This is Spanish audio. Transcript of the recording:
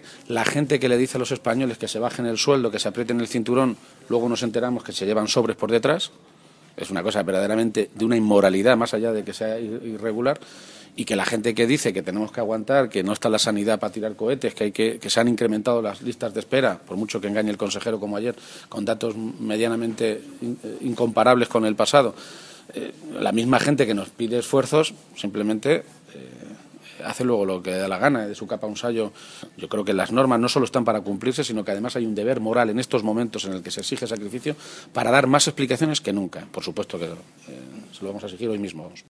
la gente que le dice a los españoles que se bajen el sueldo, que se aprieten el cinturón, luego nos enteramos que se llevan sobres por detrás. Es una cosa verdaderamente de una inmoralidad, más allá de que sea irregular, y que la gente que dice que tenemos que aguantar, que no está la sanidad para tirar cohetes, que se han incrementado las listas de espera, por mucho que engañe el consejero como ayer, con datos medianamente incomparables con el pasado, la misma gente que nos pide esfuerzos simplemente hace luego lo que le da la gana, de su capa un sayo. Yo creo que las normas no solo están para cumplirse, sino que además hay un deber moral en estos momentos en el que se exige sacrificio para dar más explicaciones que nunca. Por supuesto que se lo vamos a exigir hoy mismo.